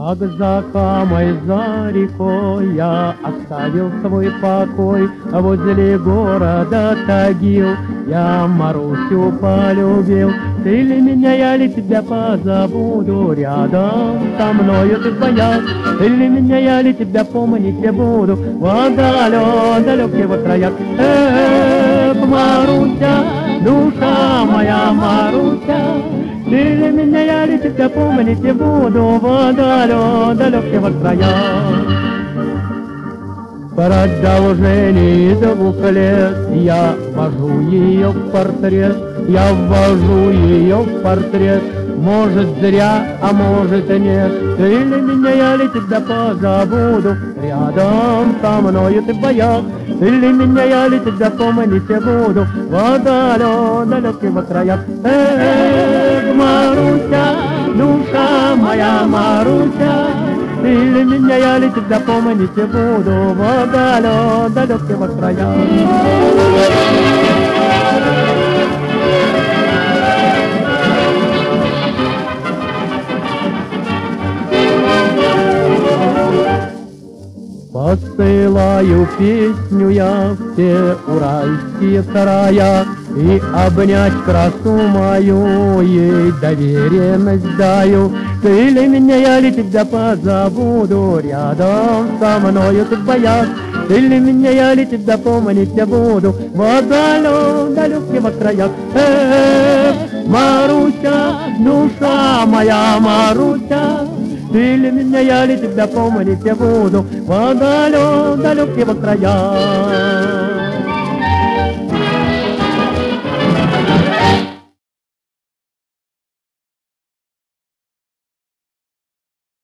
Как за Камой, за рекой я оставил свой покой, а возле города Тагил я Марусю полюбил. Ты ли меня, я ли тебя позабуду, рядом со мною ты твоя. Ты ли меня, я ли тебя помнить не буду, в далеких краях. Маруся, душа моя Маруся, ты ли меня, я ли тебя помнить не буду, в далеких краях. Продолжение 2 лет я вожу ее в портрет, я ввожу ее в портрет. Может зря, а может и нет. Ты ли меня, я ли тебя позабуду, рядом со мною ты в боях. Ты ли меня, я ли тебя помнить не буду, в далеких краях. Маруся, душа моя Маруся, ты ли меня, я ли тебя помнить не буду, в далеких краях. Посылаю песню я в все уральские края, и обнять красу мою ей доверенность даю. Ты ли меня, я ли тебя позабуду, рядом со мною ты в боях. Ты ли меня, я ли тебя помнить не буду, в далеких краях. Маруся, душа моя Маруся, ты ли меня, я ли тебя помнить не буду, в далеких краях.